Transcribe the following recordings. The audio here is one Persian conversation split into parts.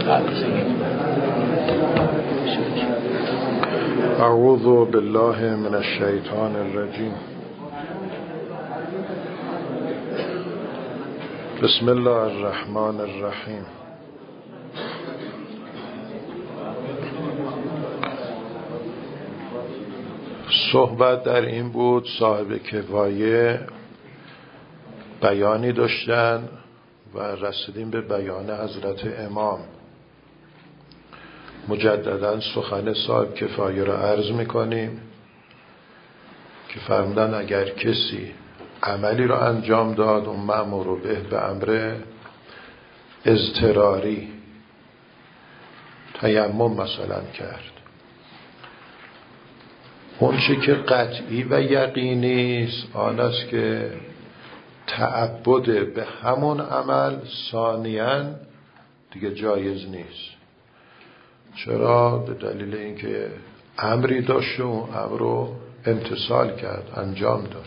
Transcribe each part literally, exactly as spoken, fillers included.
اعوذ بالله من الشیطان الرجیم. بسم الله الرحمن الرحیم. صحبت در این بود صاحب کفایه بیانی داشتن و رسیدیم به بیان حضرت امام. مجددا سخن صاحب کفایه را عرض میکنیم که فرمودن اگر کسی عملی را انجام داد اون مأمور به به امر اضطراری تیمم مثلا کرد، اون چه که قطعی و یقینی است آن است که تعبد به همون عمل ثانیاً دیگه جایز نیست. چرا؟ به دلیل اینکه امری داشت و اون امر رو امتثال کرد، انجام داد.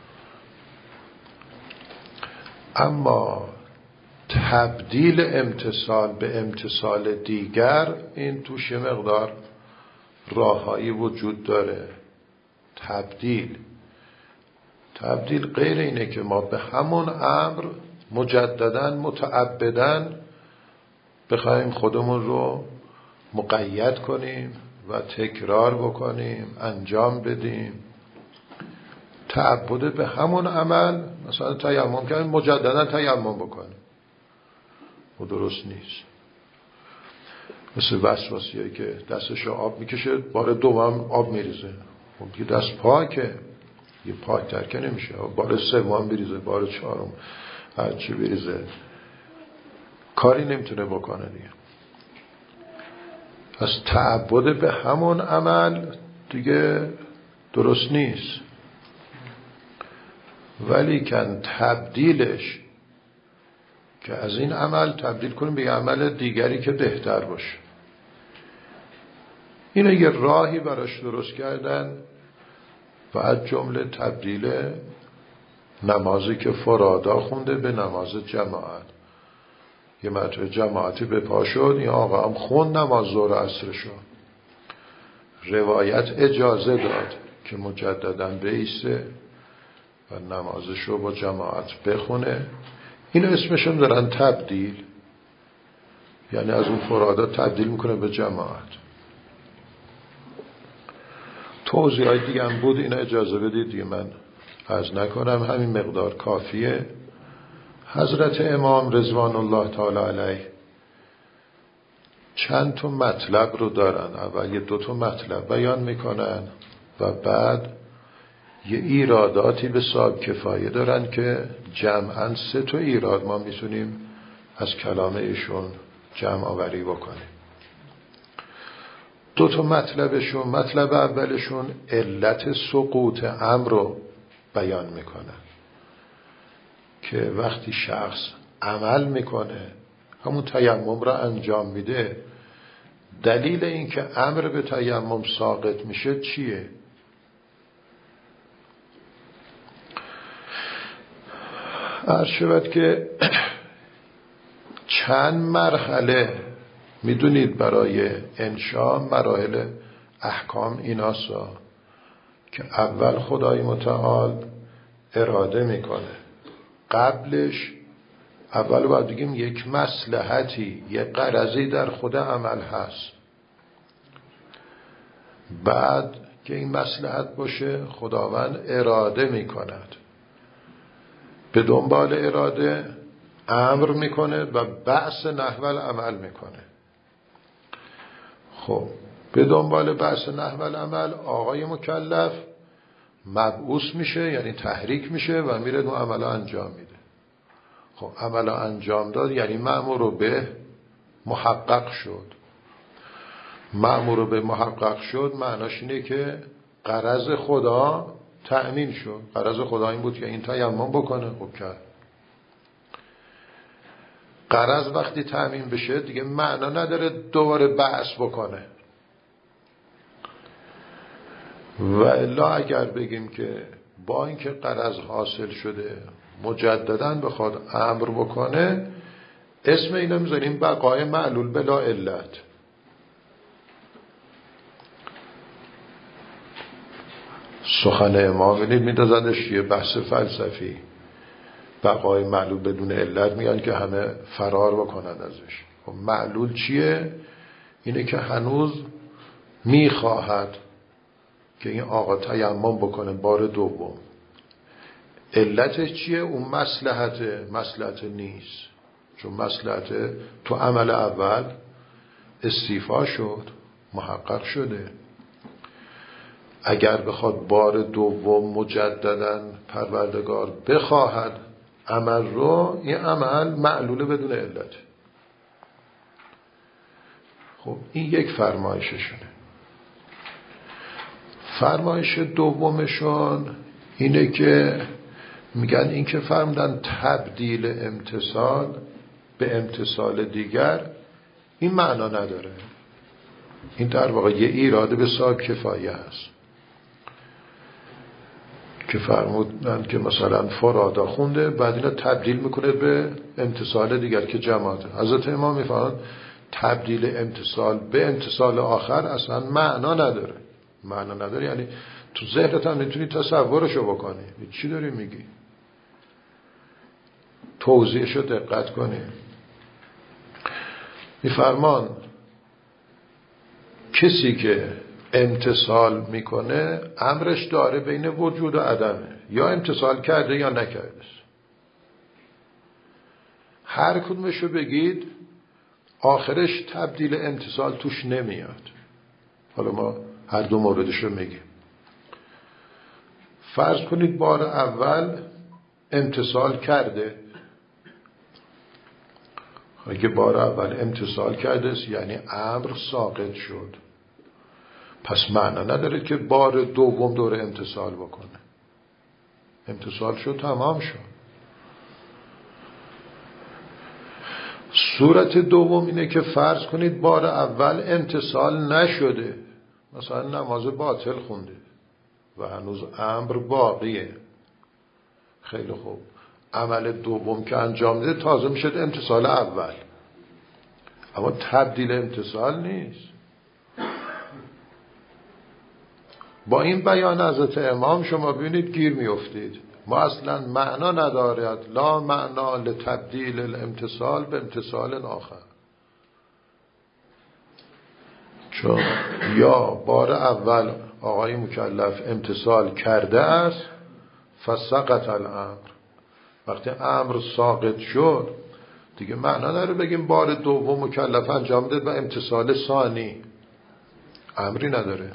اما تبدیل امتثال به امتثال دیگر، این توش یه مقدار راههایی وجود داره. تبدیل تبدیل غیر اینه که ما به همون امر مجددا متعبداً بخوایم خودمون رو مقید کنیم و تکرار بکنیم، انجام بدیم. تعبد به همون عمل، مثلا تیمم کنیم مجددا تیمم بکنیم، و درست نیست. مثل وسواسیه که دستش آب میکشه بار دوم آب میریزه، خب دیگه دست پاکه، یه پاک ترکه نمیشه، بار سوم بریزه، بار چهارم هرچی بریزه کاری نمیتونه بکنه دیگه. از تعبد به همون عمل دیگه درست نیست. ولی کن تبدیلش که از این عمل تبدیل کنیم به عمل دیگری که بهتر باشه، اینه یه راهی براش درست کردن. و از جمله تبدیل نمازی که فرادا خونده به نماز جماعت. یه مرتبه جماعتی به پا شد، این آقا هم خوند نماز ظهر عصر شد، روایت اجازه داد که مجددا بایسته و نمازش رو با جماعت بخونه. اینو اسمشون دارن تبدیل، یعنی از اون فرادا تبدیل میکنه به جماعت. توضیح های دیگه هم بود، اینا اجازه بدید دیگه من عرض نکنم، همین مقدار کافیه. حضرت امام رضوان الله تعالی علیه چند تا مطلب رو دارن. اول یه دو تا مطلب بیان میکنن و بعد یه ایراداتی به صاحب کفایه دارن که جمعاً سه تا ایراد ما میتونیم از کلام ایشون جمع آوری بکنیم. دو تا مطلبشون، مطلب اولشون علت سقوط امر رو بیان میکنن که وقتی شخص عمل میکنه، همون تیمم را انجام میده، دلیل این که امر به تیمم ساقط میشه چیه؟ عرض شود که چند مرحله میدونید برای انشاء مراحل احکام ایناسا که اول خدای متعال اراده میکنه، قبلش اول باید بگیم یک مصلحتی، یک غرضی در خود عمل هست. بعد که این مصلحت باشه خداوند اراده میکند، به دنبال اراده امر میکنه و بعث نحو العمل میکنه. خب به دنبال بعث نحو العمل آقای مکلف مبعوث میشه، یعنی تحریک میشه و میره اون عمل انجام میده. خب عمل انجام داد یعنی مأمور به محقق شد. مأمور به محقق شد معناش اینه که غرض خدا تأمین شد. غرض خدا این بود که این تیمم بکنه، خب کرد. غرض وقتی تأمین بشه دیگه معنا نداره دوباره بعث بکنه. و الا اگر بگیم که با اینکه غرض حاصل شده مجدداً بخواد امر بکنه، اسم اینو میذاریم بقای معلول بلا علت. سخن امام ببینید میدازندش یه بحث فلسفی. بقای معلول بدون علت میگن که همه فرار بکنن ازش. خب معلول چیه؟ اینه که هنوز میخواهد که این آقا تیمم بکنه بار دوم. علتش چیه؟ اون مصلحت مصلحت نیست، چون مصلحت تو عمل اول استیفا شد، محقق شده. اگر بخواد بار دوم مجددا پروردگار بخواهد عمل رو، این عمل معلول بدون علت. خب این یک فرمایششونه. فرمایش دومشون اینه که میگن این که فرمودن تبدیل امتثال به امتثال دیگر این معنا نداره. این در واقع یه ایراد به صاحب کفایه هست که فرمودن که مثلا فرادا خونده بعد اینا تبدیل میکنه به امتثال دیگر که جماعته. حضرت امام میفرمایند تبدیل امتثال به امتثال آخر اصلا معنا نداره. معنا نداره یعنی تو ذهنت هم نمیتونی تصورشو بکنی. چی داری میگی؟ توضیحشو دقت کنی. میفرمان کسی که امتثال میکنه امرش داره بین وجود و عدمه، یا امتثال کرده یا نکرده. هر کدومشو بگید آخرش تبدیل امتثال توش نمیاد. حالا ما هر دو موردشو میگیم. فرض کنید بار اول امتثال کرده. اگه بار اول امتثال کرده یعنی امر ساقط شد، پس معنا نداره که بار دوم دوره امتثال بکنه. امتثال شد، تمام شد. صورت دوم اینه که فرض کنید بار اول امتثال نشده، مثلا نماز باطل خونده و هنوز امر باقیه. خیلی خوب، عمل دوم که انجام میده تازه میشد امتثال اول، اما تبدیل امتثال نیست. با این بیان حضرت امام شما ببینید گیر میافتید. ما اصلا معنا ندارد، لا معنا لتبدیل الامتثال به امتثال آخر. چون یا بار اول آقای مکلف امتثال کرده است فسقط الامر، وقتی امر ساقط شد دیگه معنا نداره بگیم بار دوم مکلف انجام داد و امتثال ثانی، امری نداره.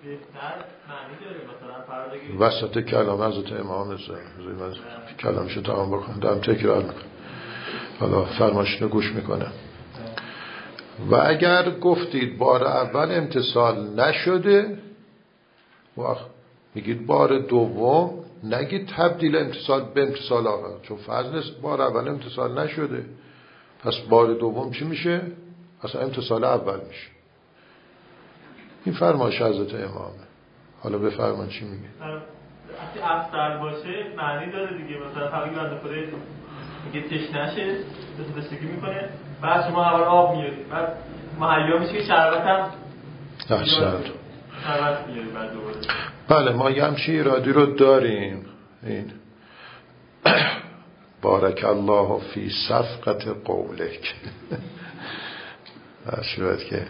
وسط کلام حضرت امام هست، من کلامشو تمام بکنم، دارم تکرار میکنم، حالا فرمایشونو گوش میکنم. و اگر گفتید بار اول امتثال نشده، وقت میگید بار دوم نگید تبدیل امتثال به امتثال آخر، چون فضل بار اول امتثال نشده، پس بار دوم چی میشه؟ اصلا امتثال اول میشه. این فرمایش حضرت امامه. حالا بفرمان چی میگه؟ وقتی افسر باشه معنی داره دیگه. مثلا فقیه بنده خدای میگه تشنشه دستگی میکنه، بعد شما اول آب میارید، بعد مهیا میشه که شربت هم احسن شربت میارید بعد دوباره. بله ما یه همچین ایرادی رو داریم. این بارک الله فی صفقت قولک شاید که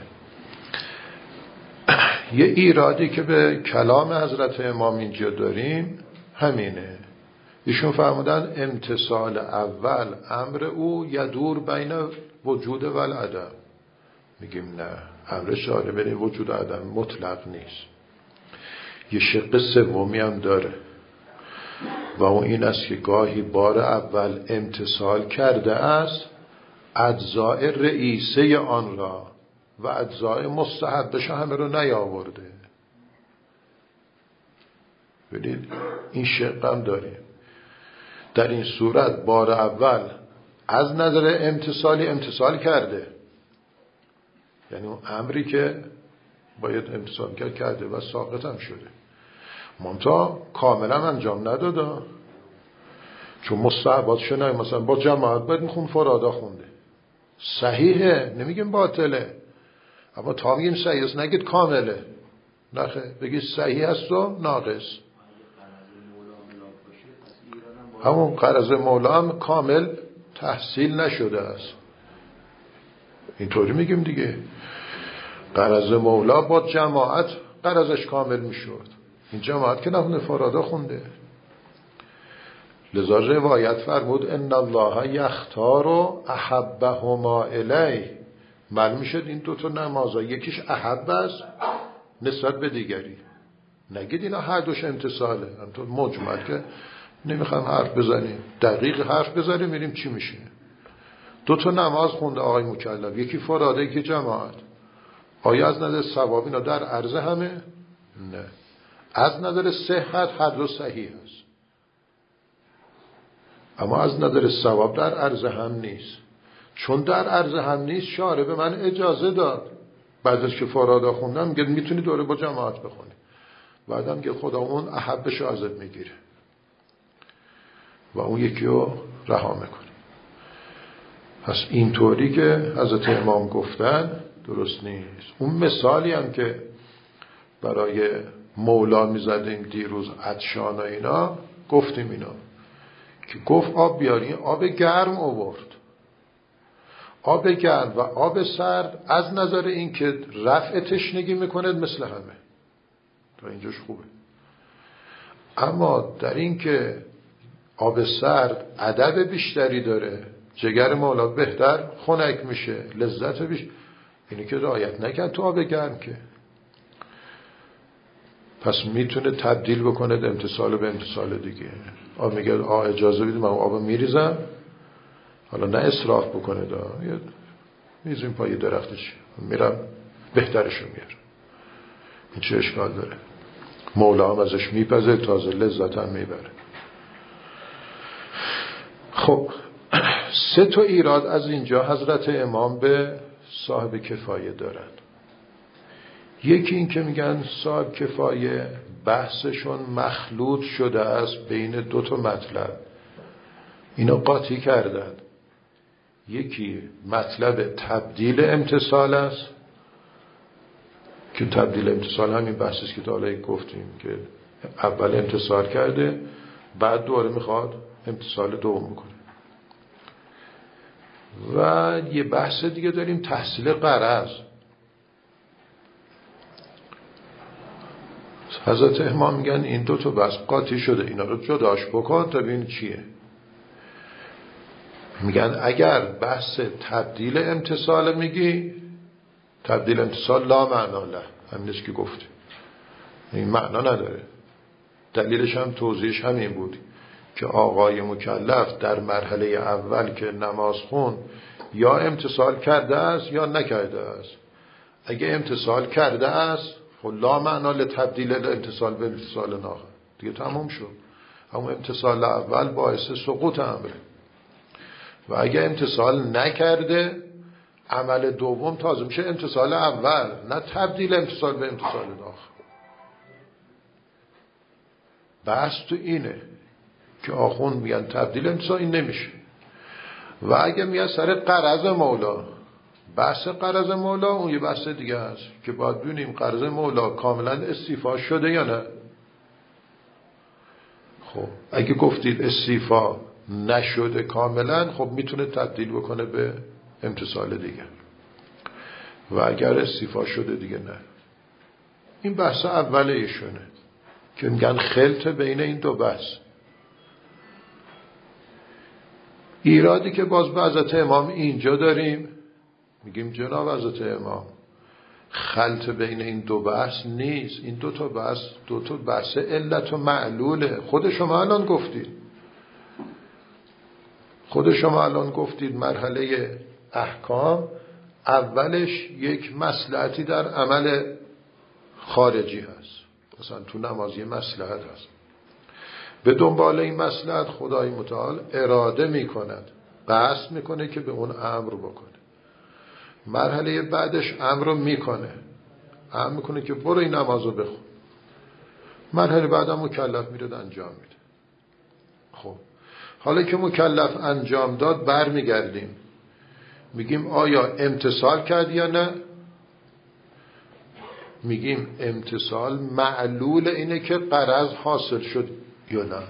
یه ایرادی که به کلام حضرت امام اینجا داریم همینه. ایشون فرمودن امتثال اول امر او یدور بین وجود و العدم. میگیم نه، امرش داره بین وجود و عدم، مطلق نیست. یه شق سومی هم داره و اون این است که گاهی بار اول امتثال کرده است اجزاء رئیسه آن را و اجزاء مستحبش همه رو نیاورده. ببینید این شق هم داریم. در این صورت بار اول از نظر امتثالی امتثال کرده، یعنی اون امری که باید امتثال کرد کرده و ساقط هم شده، منتها کاملا انجام نداده، چون مستحبات شنه مثلا با جماعت باید میخون فرادا خونده، صحیحه، نمیگیم باطله، اما تا میگیم صحیح است نگید کامله، نخه بگید صحیح است و ناقص. همون غرض مولا هم کامل تحصیل نشده است، اینطوری میگیم دیگه. غرض مولا با جماعت غرضش کامل میشد، این جماعت که نخونده فرادا خونده. لذا روایت فرمود ان الله یختار احبهما الی. معلوم شد این دوتا نمازها یکیش احب است نسبت به دیگری. نگید اینا هر دوش امتصاله، همطور مجمل که نمیخوام حرف بزنیم، دقیق حرف بزنیم میریم چی میشه. دوتا نماز خونده آقای مکلف، یکی فراده یکی جماعت. آیا از نظر ثواب اینا در عرض همه؟ نه. از نظر صحت هر دو صحیح است، اما از نظر ثواب در عرض هم نیست. چون در عرض هم نیست شارع به من اجازه داد بعد از که فرادا خوندم میگه میتونی دوره با جماعت بخونی، بعدم میگه خدا اون احبش ازت میگیره و اون یکی رو رها میکنه. پس اینطوری که حضرت امام گفتن درست نیست. اون مثالی هم که برای مولا میزدیم دیروز عطشان و اینا، گفتیم اینا که گفت آب بیاری، آب گرم آورد. آب گرم و آب سرد از نظر این که رفع تشنگی میکنه مثل همه، تا اینجاش خوبه. اما در این که آب سرد عدد بیشتری داره، جگر مولا بهتر خنک میشه، لذت بیش، اینی که رعایت نکن تو آب گرم که. پس میتونه تبدیل بکنه امتصال به امتصال دیگه. آب میگه آه اجازه بدید من آب میریزم، حالا نه اسراف بکنه دا میزیم پای درختش میرم بهترشو میارم، این چه اشکال داره؟ مولا هم ازش میپزه، تازه لذت هم میبره. خب سه تا ایراد از اینجا حضرت امام به صاحب کفایه دارن. یکی این که میگن صاحب کفایه بحثشون مخلوط شده است بین دو تا مطلب، اینو قاطی کردن. یکی مطلب تبدیل امتصال است که تبدیل امتصال همین بحثی است که تا حالا گفتیم که اول امتصال کرده بعد دوباره میخواد امتصال دوم بکنه. و یه بحث دیگه داریم تحصیل غرض. حضرت امام میگن این دو تا بحث قاطی شده، اینا رو جداش بکن تا ببین چیه. میگن اگر بحث تبدیل امتصال میگی، تبدیل امتصال لا معنا له، همین است که گفتی، این معنا نداره. دلیلش هم توضیحش همین بود که آقای مکلف در مرحله اول که نماز خون یا امتصال کرده است یا نکرده است. اگه امتصال کرده است خب لا معنا لتبدیل امتصال به امتصال ناخر، دیگه تموم شد. همون امتصال اول باعث سقوط امره. و اگه امتصال نکرده عمل دوم تازه میشه امتصال اول، نه تبدیل امتصال به امتصال ناخر. بحث تو اینه که آخون میگن تبدیل امتصال این نمیشه. و اگه میگن سر غرض مولا، بحث غرض مولا اون یه بحث دیگه هست که باید ببینیم غرض مولا کاملا استیفا شده یا نه. خب اگه گفتید استیفا نشده کاملا، خب میتونه تبدیل بکنه به امتصال دیگه. و اگر استیفا شده دیگه نه. این بحث اوله ایشونه که میگن خلط بین این دو بحث. ایرادی که باز به حضرت امام اینجا داریم، میگیم جناب حضرت امام خلط بین این دو بحث نیست، این دو تا بحث دو تا بحث علت و معلوله. خود شما الان گفتید خود شما الان گفتید مرحله احکام اولش یک مصلحتی در عمل خارجی هست، مثلا تو نماز یه مصلحت هست، به دنبال این مصلحت خدای متعال اراده میکند، قصد میکنه که به اون امر بکنه. مرحله بعدش امر رو میکنه، امر میکنه که برو این نماز رو بخون. مرحله بعدم مکلف میره انجام میده. خب حالا که مکلف انجام داد برمیگردیم میگیم آیا امتثال کرد یا نه؟ میگیم امتثال معلول اینه که غرض حاصل شد یا نه.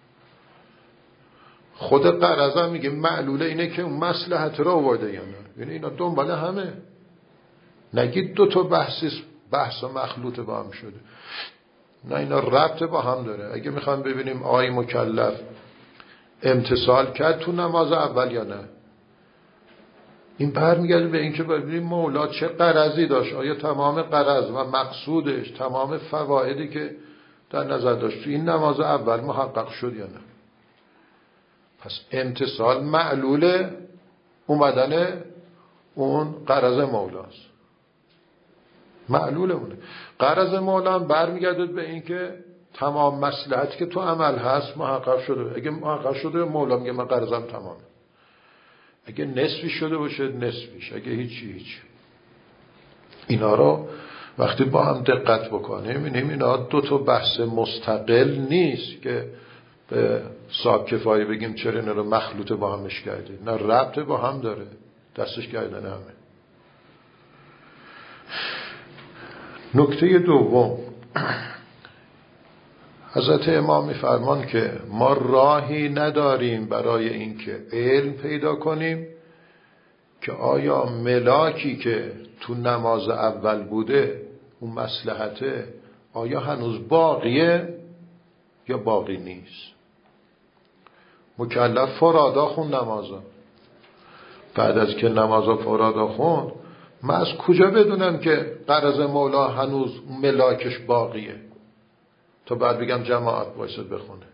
خود غرض هم میگیم معلول اینه که اون مصلحت رو آورده یا نه. یعنی اینا دنبال همه. نگید دو تا بحث بحث و مخلوط با هم شده. نه، اینا ربط با هم داره. اگه میخوام ببینیم آقای مکلف امتثال کرد تو نماز اول یا نه، این برمیگرده به اینکه ببینیم مولا چه غرضی داشت. آیا تمام غرض و مقصودش، تمام فوایدی که در نظر داشت تو این نماز اول محقق شد یا نه. پس امتثال معلول اومدن اون غرض مولاست، معلول اونه. غرض مولا هم برمیگرده به اینکه تمام مصلحتی که تو عمل هست محقق شده. اگه محقق شده مولا میگه من غرضم تمامه. اگه نصفی شده باشه نصفیش، اگه هیچی هیچ. اینا رو وقتی با هم دقت بکنیم می‌بینیم اینا دو تا بحث مستقل نیست که به صاحب کفایه بگیم چرا اینا رو مخلوط با همش کردید. نه، ربط با هم داره، دستش کردن همه. نکته دوم، حضرت امام می‌فرمان که ما راهی نداریم برای اینکه علم پیدا کنیم که آیا ملاکی که تو نماز اول بوده اون مصلحته آیا هنوز باقیه یا باقی نیست. مکلف فرادا خون نمازا، بعد از که نمازا فرادا خون من از کجا بدونم که غرض مولا هنوز ملاکش باقیه تا بعد بگم جماعت بایستد بخونه.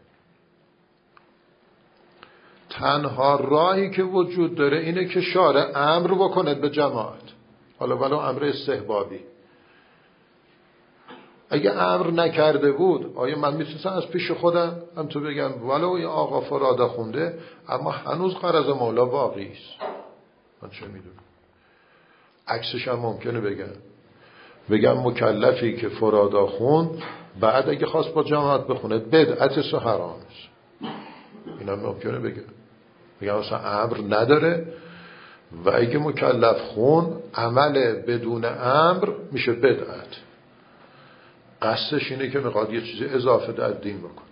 تنها راهی که وجود داره اینه که شارع امر بکند به جماعت، حالا ولو امر استحبابی. اگه امر نکرده بود آیا من میتونستم از پیش خودم هم تو بگم ولو این آقا فرادا خونده اما هنوز غرض مولا باقی است؟ من چه میدونم. عکسش هم ممکنه بگم بگم مکلفی که فرادا خوند بعد اگه خواست با جماعت بخونه بدعتش و حرام است. اینا ممکنه بگم بگم اصلا امر نداره و اگه مکلف خون عمل بدون امر میشه بدعت. قصدش اینه که میخواد یه چیزی اضافه در دین بکنه.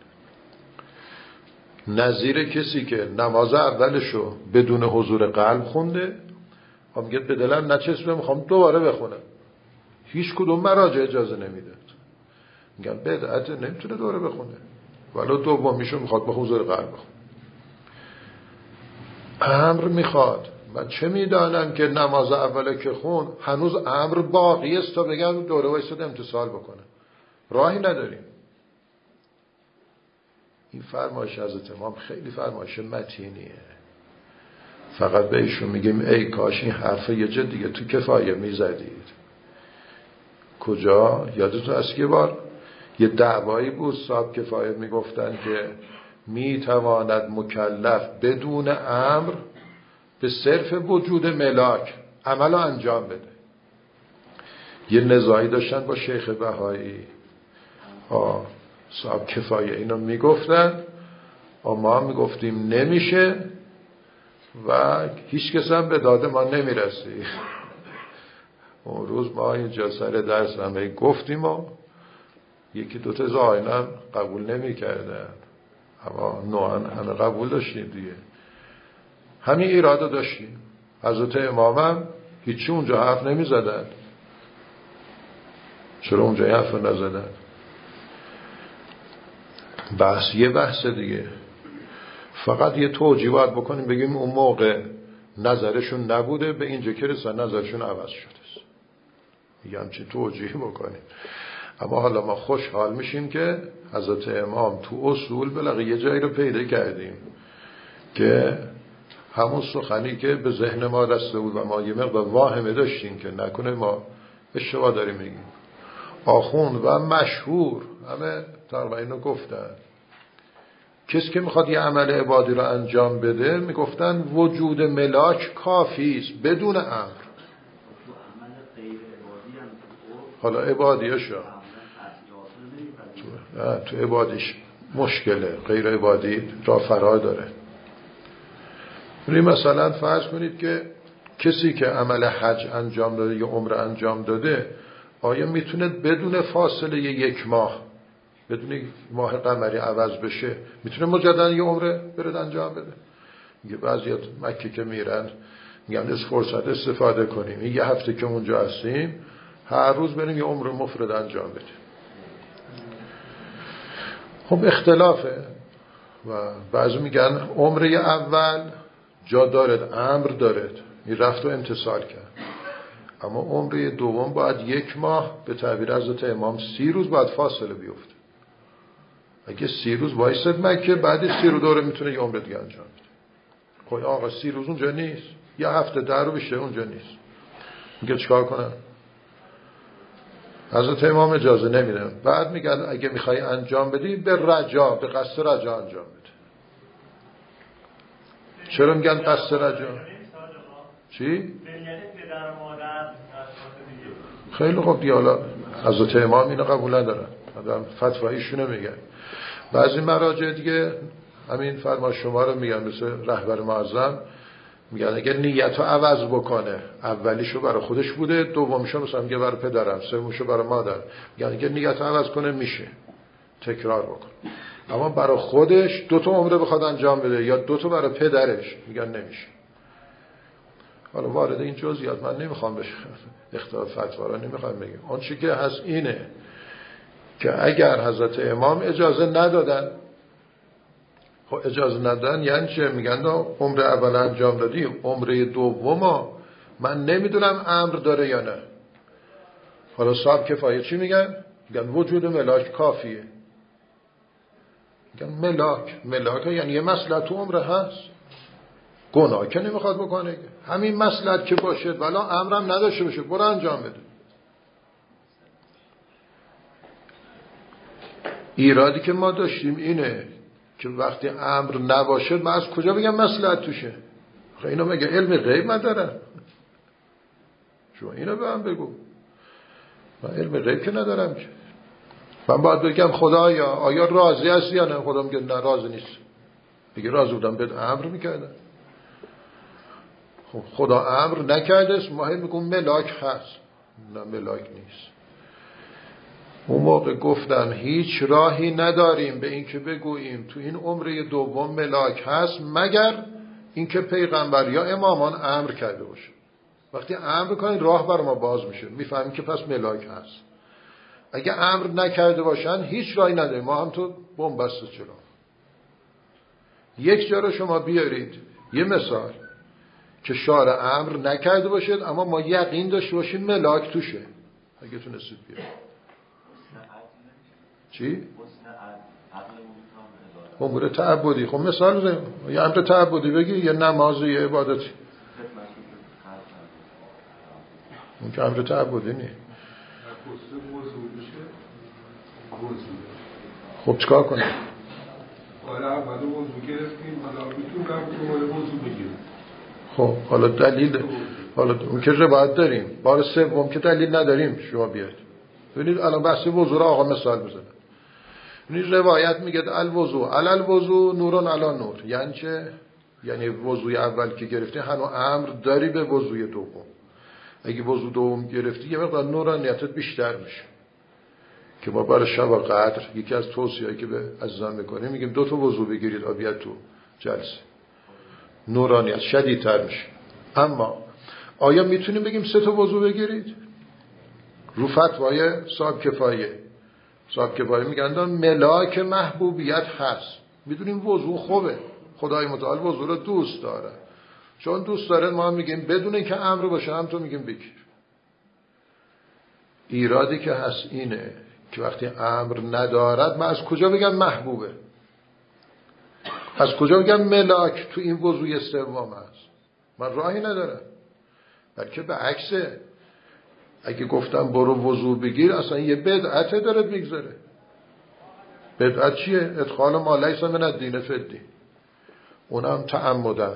نظیر کسی که نماز اولشو بدون حضور قلب خونده هم میگه به دلم نچسبه میخوام دوباره بخونم، هیچ کدوم مراجع اجازه نمیده، میگن بدعت، نمیتونه دوباره بخونه ولو دومیشو میخواد با حضور قلب بخونه. امر میخواد. من چه میدانم که نماز اوله که خون هنوز امر باقی است تا بگم دوره وایساد امتثال بکنه؟ راهی نداریم. این فرمایش حضرت امام خیلی فرمایش متینیه. فقط به ایشون میگیم ای کاش این حرف یه جد دیگه تو کفایه میزدید. کجا؟ یادتون هست یه بار یه دعوایی بود صاحب کفایه میگفتن که میتواند مکلف بدون امر به صرف وجود ملاک عمل انجام بده. یه نزاعی داشتن با شیخ بهایی، صاحب کفایه اینو میگفتن و ما میگفتیم نمیشه و هیچ کس هم به داد ما نمیرسی. اون روز ما اینجا سر درس همه گفتیم و یکی دوتا زاینم قبول نمی کردن اما نوعا همه قبول داشتیم دیگه. همین ایراده داشتیم. حضرت امامم هیچی اونجا حرف نمی زدن. چرا اونجا حرف نزدن؟ بحث یه بحث دیگه. فقط یه توجیه باید بکنیم بگیم اون موقع نظرشون نبوده به اینجا که رسن نظرشون عوض شده است. یه همچین توجیه بکنیم. اما حالا ما خوشحال میشیم که حضرت امام تو اصول بلغه یه جایی رو پیدا کردیم که همون سخنی که به ذهن ما رسیده بود و ما یه مقدار واهمه داشتیم که نکنه ما اشتباه داریم میگیم. آخوند و مشهور همه تقریبا اینو گفتن. کسی که میخواد یه عمل عبادی رو انجام بده میگفتن وجود ملاک کافی است بدون امر. حالا عبادیشو تو, تو عبادیش مشکله، غیر عبادی را فرا داره. یعنی مثلا فرض کنید که کسی که عمل حج انجام داده یا عمره انجام داده آیا میتونه بدون فاصله یک ماه بدون ماه قمری عوض بشه میتونه مجددا یه عمره برد انجام بده؟ میگه بعضیات مکه که میرن میگن از فرصت استفاده کنیم یه هفته که اونجا هستیم هر روز بریم یه عمره مفرد انجام بدیم. خب اختلافه و بعضی میگن عمره اول جا دارد امر دارد این رفت و امتثال کرد، اما عمره دوم باید یک ماه به تعبیر حضرت امام سی روز باید فاصله بیفته. اگه سی روز وایسد مکه بعد سی روز دوره میتونه یه عمره دیگه انجام بده. خب آقا سی روز اونجا نیست یه هفته در رو بیشتر اونجا نیست، میگه چیکار کنم؟ حضرت امام اجازه نمیده. بعد میگن اگه میخوای انجام بدی به رجا به قصد رجا انجام بده. چرا میگن قصد رجا؟ چی؟ خیلی خوب دیگه حالا حضرت امام اینو قبول ندارن، آدم فتوایشونه میگن. بعضی مراجع دیگه همین فرما شما رو میگن، مثل رهبر معظم میگن اگر نیتو عوض بکنه اولیشو برای خودش بوده دومیشو مثلا میگه برای پدرم سومیشو برای مادر، میگن اگر نیتو عوض کنه میشه تکرار بکنه، اما برای خودش دو تا عمره بخواد انجام بده یا دو تا برای پدرش میگن نمیشه. حالا وارد این جزئیات من نمیخوام بشه اختلاف فتوا رو نمیخوام بگم. اون چیزی که هست اینه که اگر حضرت امام اجازه ندادن، خب اجازه ندادن یعنی چه؟ میگن عمره اول انجام دادی عمره دوم من نمیدونم امر داره یا نه. حالا صاحب کفایه چی میگن؟ میگن وجود ملاک کافیه. میگن ملاک ملاک یعنی یه مصلحت تو عمره هست، گناه که نمیخواد بکنه، همین مصلحت که باشه ولی امرم نداشته باشه برو انجام بده. ایرادی که ما داشتیم اینه که وقتی امر نباشه من از کجا بگم مصلحت توشه؟ خب اینا مگه علم غیب من دارم؟ شما اینو به من بگو. من علم غیب که ندارم که من باید بگم خدایا آیا راضی هستی یا نه؟ خدا میگه نه راضی نیست. میگه راضی بودم بهت امر میکردم. خب خدا امر نکرده ما هم میگم ملاک هست. نه ملاک نیست. اون موقع گفتن هیچ راهی نداریم به این که بگوییم تو این عمره دوم ملاک هست مگر اینکه پیغمبر یا امامان امر کرده باشه. وقتی امر کنید راه بر ما باز میشه، میفهمیم که پس ملاک هست. اگه امر نکرده باشن هیچ راهی نداریم، ما هم تو بن‌بست چرا. یک جا رو شما بیارید یه مثال که شارع امر نکرده باشید اما ما یقین داشته باشیم ملاک توشه، اگه تونستید بیارید. چی؟ امور تعبدی. خب مثال بزنیم یه امر تعبدی بگی، یه نماز یه عبادتی، اون که امر تعبدی نیست. خب چکار کنیم؟ حالا اول وضو گرفتیم حالا میتونم دوباره وضو بگیریم. خب حالا دلیل حالا اون که روایت داریم، بار سوم که دلیل نداریم شما بیاید. ببینید الان بحث وضو را آقا مثال بزنه. ببینید روایت میگه الوضو علل وضو نورون علی نور. یعنی چه؟ یعنی وضوی اول که گرفتی هنو امر داری به وضوی دوم. اگه وضو دوم گرفتی یه مقدار نورانیتت بیشتر میشه. که ما برای شب قدر یکی از توصیه‌ای که به عزیزان میکنیم میگیم دو تا وضو بگیرید آبیت تو جلسه، نورانیت شدیدتر میشه. اما آیا میتونیم بگیم سه تا وضو بگیرید؟ رو فتوای صاحب کفایه صاحب کفایه میگن ملاک محبوبیت هست. میدونیم وضو خوبه، خدای متعال وضو رو دوست داره، چون دوست داره ما هم میگیم بدون اینکه امر باشه هم تو میگیم بگیر. ایرادی که هست اینه که وقتی امر ندارد من از کجا بگم محبوبه؟ از کجا بگم ملاک تو این وضوی سوم هست؟ من راهی ندارم. بلکه به عکسه، اگه گفتم برو وضو بگیر اصلا یه بدعته داره میگذاره. بدعت چیه؟ ادخال ما لیس من الدین فی الدین، اونم تعمدن.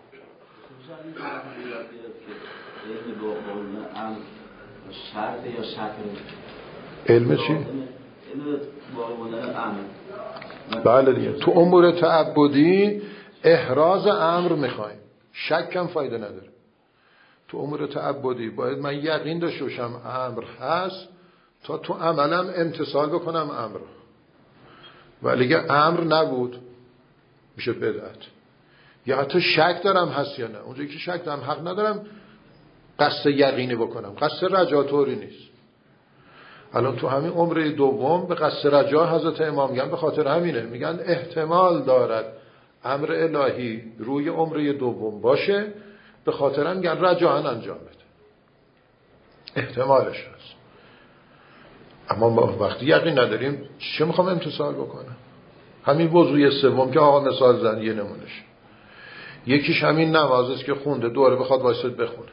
شرط یا شرط علم چی؟ بله دیگه تو امور تعبدی احراز امر میخوایم، شک هم فایده نداره. تو امور تعبدی باید من یقین داشته باشم امر هست تا تو عملم امتثال بکنم امر. ولی اگه امر نبود میشه بدعت. یا حتی شک دارم هست یا نه، اونجایی که شک دارم حق ندارم قصد یقینی بکنم، قصد رجا طوری نیست. الان تو همین عمره دوم به قصد رجا حضرت امام میگن به خاطر همینه، میگن احتمال دارد امر الهی روی عمره دوم باشه، به خاطر هم میگن رجاءً انجام بده، احتمالش هست. اما ما وقتی یقین نداریم چه میخوام امتثال بکنم؟ همین وضوی سوم که آقا مثال زن یه نمونش، یکیش همین نماز است که خونده دوره بخواد وایساد بخونه.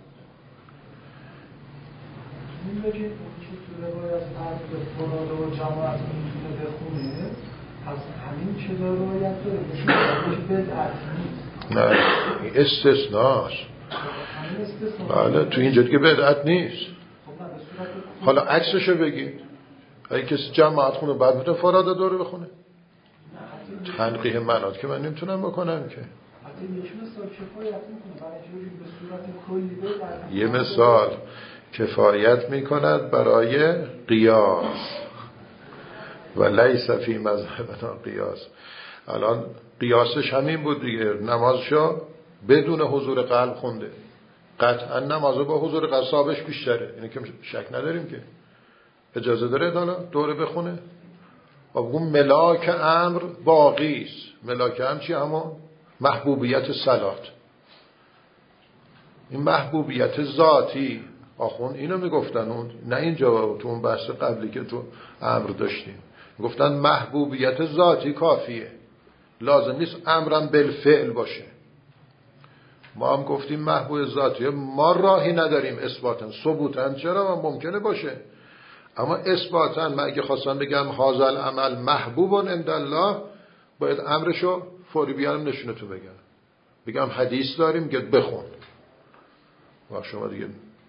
این بگید اون که تو روایت فرد فراده و جماعت میتونه بخونه، از همین چه روایت داره نشون میده بدعت نیست. نه این استثناست. بله تو اینجا که بدعت نیست. حالا عکسشو بگید، اگه کسی جماعت خونه بعد میتونه فراده دوره بخونه؟ تنقیح منات که من نمیتونم بکنم که. یه مثال کفایت میکند برای قیاس و لیس فی مذهبنا قیاس. الان قیاسش همین بود دیگه، نمازشو بدون حضور قلب خونده، قطعا نمازو با حضور قلب ثابتش بیشتره، اینه که شک نداریم که اجازه داره حالا دوره بخونه. و ملاک امر باقی است. ملاک امر چی؟ همون محبوبیت صلات، این محبوبیت ذاتی. آخون اینو میگفتن، اون نه اینجا تو اون بحث قبلی که تو امر داشتیم گفتن محبوبیت ذاتی کافیه، لازم نیست امرم بالفعل باشه. ما هم گفتیم محبوب ذاتی ما راهی نداریم اثباتن، ثبوتن چرا ممکنه باشه، اما اثباتن من اگه خواستم بگم هذا العمل محبوب عند الله باید امرشو فوری بیارم نشونه تو بگم، بگم حدیث داریم که بخون و شما دیگه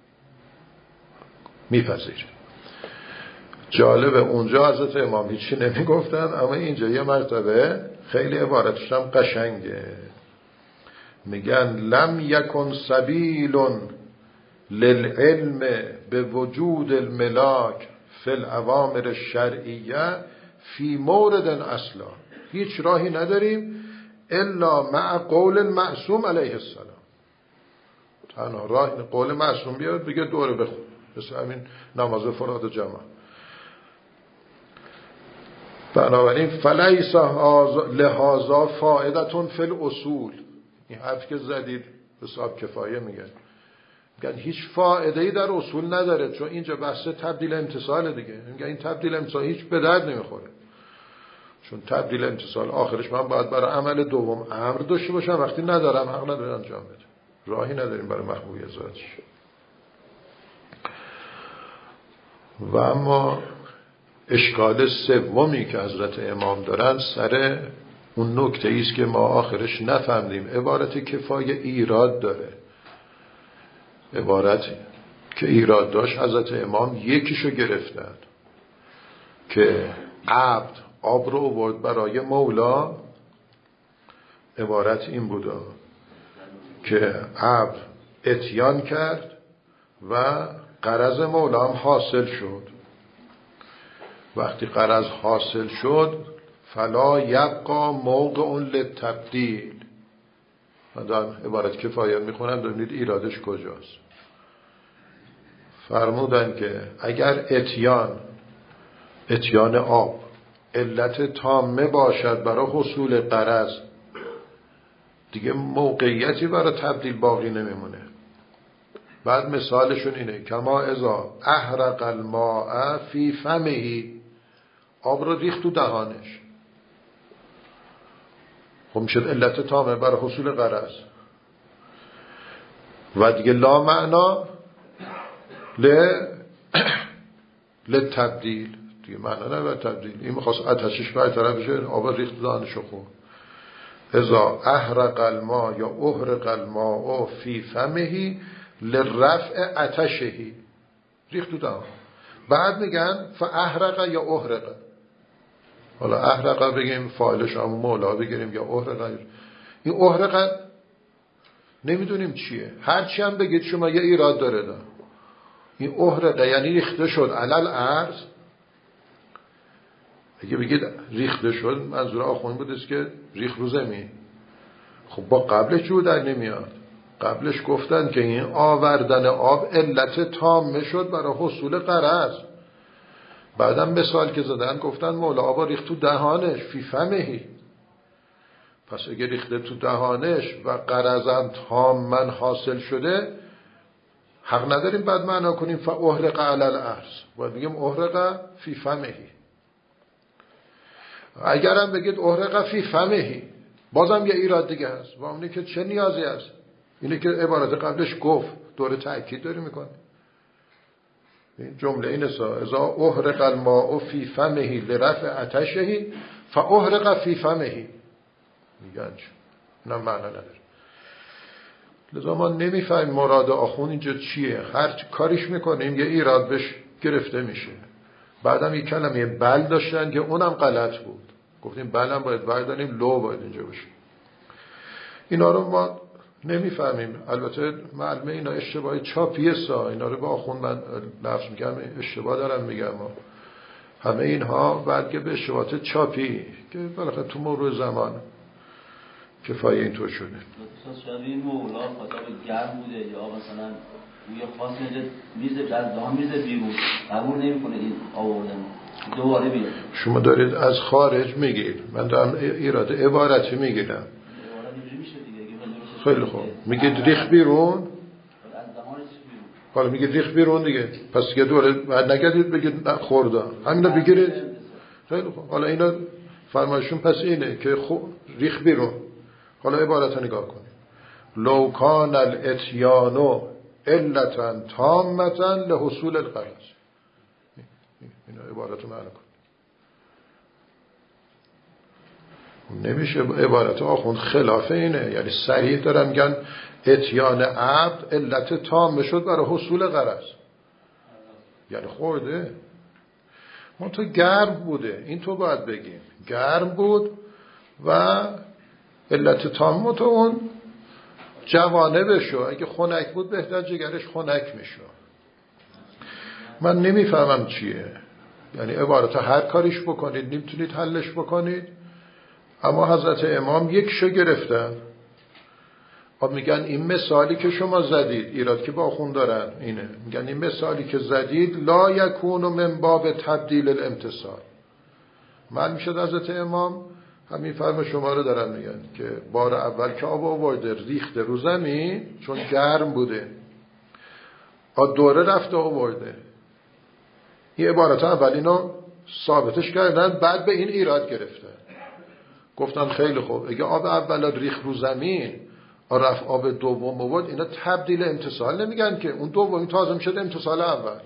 میپذیر. جالبه اونجا حضرت امام هیچی نمیگفتن، اما اینجا یه مرتبه خیلی عبارتش هم قشنگه، میگن لم یکن سبیل للعلم به وجود الملاک فی الاوامر الشرعیه فی مورد اصلا. هیچ راهی نداریم الا مع قول معصوم علیه السلام. تنها راه قول معصوم بیاد بگه دوره بخون، مثل همین نماز فراد جمع. بنابراین فلیس لهذا فائدتون فی الاصول. این حرف که زدید حساب کفایه میگن، میگن هیچ فایده‌ای در اصول نداره، چون اینجا بحث تبدیل امتصال دیگه. میگن این تبدیل امتصال هیچ به درد نمیخوره، چون تبدیل امتصال آخرش من باید برای عمل دوم امر داشته باشم، وقتی ندارم حق نداره انجام بده، راهی نداریم برای محبوبیت ذاتش. و اما اشکال سومی که حضرت امام دارن سر اون نکته ایست که ما آخرش نفهمدیم. عبارت کفایه ایراد داره، عبارت که ایراد داشت حضرت امام یکیشو گرفتن که عبد آب رو آورد برای مولا. عبارت این بود که عبد اتیان کرد و غرض مولا هم حاصل شد. وقتی غرض حاصل شد فلا یبقا موقع للتبدیل. من دارم عبارت کفایت میخونم، ببینید ایرادش کجاست. فرمودن که اگر اتیان اتیان آب علت تامه باشد برای حصول غرض، دیگه موقعیتی برای تبدیل باقی نمیمونه. بعد مثالشون اینه کما اذا احرق الماء فی فمه، آب رو ریخت تو دهانش، خب میشد علت تامه برای حصول غرض. و دیگه لا معنا ل لتبدیل، دیگه معنا نه برای تبدیل. این میخواست آتشش برطرف بشه، آب ریخت دهانشو خورد. اذا احرق الماء یا احرق الماء فی فمه لرفع عطشه، ریخت تو دهان. بعد میگن فاحرق یا احرق. حالا احرق بگیم فاعلش هم مولا بگیریم یا احرق. این احرق نمیدونیم چیه. هرچی هم بگید شما یه ایراد داره دا. این احرقه یعنی ریخته شد علل ارض. اگه بگید ریخته شد منظور آخوند بودست که ریخ رو زمین. خب با قبلش جو در نمیاد. قبلش گفتن که این آوردن آب علت تامه شد برای حصول قرض. بعدم مثال که زدن گفتن مولا آبا ریخت تو دهانش فی فمهی. پس اگه ریخته تو دهانش و قرضم تامن حاصل شده حق نداریم بعد معنا کنیم فاحرق علی الارض. باید بگیم احرق فی فمهی. اگرم بگید احرق فی فمهی بازم یه ایراد دیگه هست. و اونه که چه نیازی هست؟ اینه که عبارت قبلش گفت دور تأکید داری میکنه. این جمله اینه سا اذا احرق الماء فی فمهی لرفع عطشه فاحرق فی فمهی. میگن نه معنا نداره. لذا ما نمیفهمیم مراد آخون اینجا چیه. هر کاریش میکنیم یه ایراد بهش گرفته میشه. بعدم یک کلمه بل داشتن که اونم غلط بود. گفتیم بلم باید برداریم لو باید اینجا باشه. اینا رو ما نمیفهمیم. البته معلومه اینا اشتباه چاپیه سا. اینا رو با آخون من لفظ میگم اشتباه دارم میگم. همه اینها بلکه به اشتباهات چاپی که بالاخره تو مرور زمان کفایه اینطور شده. شاید این مولا خطاب گرم بوده یا مثلا یه خاص میز از دام میز بیرون قبول نمیکنه این آوردن دوباره بیاد. شما دارید از خارج میگید. من دارم ایراد عبارتی میگیرم. خیلی خوب. میگید ریخ بیرون. حالا میگید ریخ بیرون دیگه. پس دیگه دوره بعد نگردید بگید خورده. همینا بگیرید. خیلی خوب. حالا اینا فرمایشون پس اینه که خو... ریخ بیرون. حالا عبارت نگاه کنید. لو کان الاتیانو علتا تامتا لحصول القرض. اینا عبارت رو معنی کن. نمیشه عبارت آخوند خلاف اینه. یعنی صریح دارن میگن اتیان عبد علت تام شد برای حصول قرض. یعنی خورده ما تو گرم بوده. این تو باید بگیم گرم بود و علت تام تو اون جوانه بشو. اگه خنک بود بهتر جگرش خنک میشو. من نمیفهمم چیه. یعنی عبارت هر کاریش بکنید نمیتونید حلش بکنید. اما حضرت امام یک شو گرفتن و میگن این مثالی که شما زدید ایراد که با خون دارن اینه. میگن این مثالی که زدید لا یکون من باب تبدیل الامتصال. من میشد حضرت امام همین فرم شما رو دارن میگن که بار اول که آب آورده ریخته رو زمین چون گرم بوده دوره رفته آورده. این عبارت اول اینو ثابتش کردن بعد به این ایراد گرفتن. گفتن خیلی خوب اگه آب اول ریخ رو زمین رفت آب دوم آورد اینا تبدیل امتصال نمیگن که اون دومی تازه میشد امتصال اول.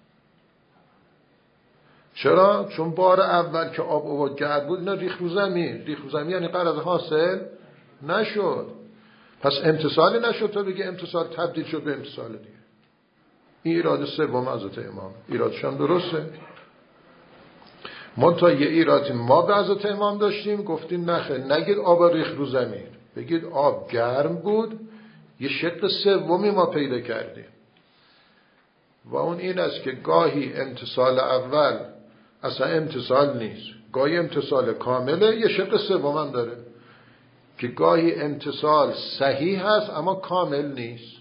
چرا؟ چون بار اول که آب آورد گرد بود اینا ریخ رو زمین. ریخ رو زمین یعنی قرض حاصل نشد. پس امتصالی نشد تا بگه امتصال تبدیل شد به امتصال دیگه. این ایراد سوم حضرت امام. ایرادش هم درسته. منتها یه ایرادی ما به حضرت امام داشتیم گفتیم نخیر نگید آب ریخ رو زمین بگید آب گرم بود. یه شق سومی ما پیدا کردیم و اون این است که گاهی امتصال اول اصلا امتصال نیست. گاهی امتصال کامله. یه شق سوم هم داره که گاهی امتصال صحیح هست اما کامل نیست.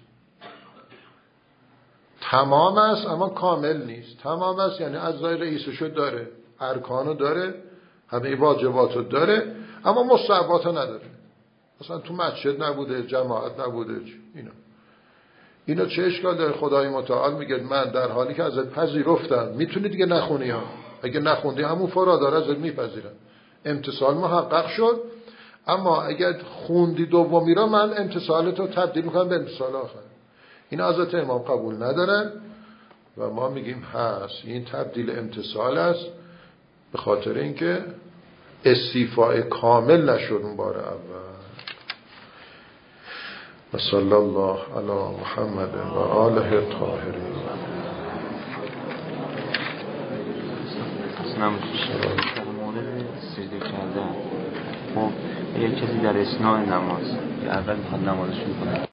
تمام است اما کامل نیست. تمام است یعنی اجزای رئیسشو داره ارکانو داره همه واجباتو داره اما مستحباتو نداره. مثلا تو مسجد نبوده جماعت نبوده اینا اینا چه اشکال داره؟ خدای متعال میگه من در حالی که ازت پذیرفتم میتونی دیگه نخونی ها. اگه نخوندی همون فرادار ازت میپذیرم. امتصال محقق شد اما اگر خوندی دومی را من امتصالتو تبدیل میکنم به امتصال آخر. این حضرت امام قبول ندارن و ما میگیم هست. این تبدیل امتصال است به خاطر اینکه استیفاء کامل نشد اون بار اول. و صلی الله علی محمد و آله الطاهرین. اصلا در مورد سجده کردن خب یک کسی در اثناء نماز که اول میخواد نمازش میکنه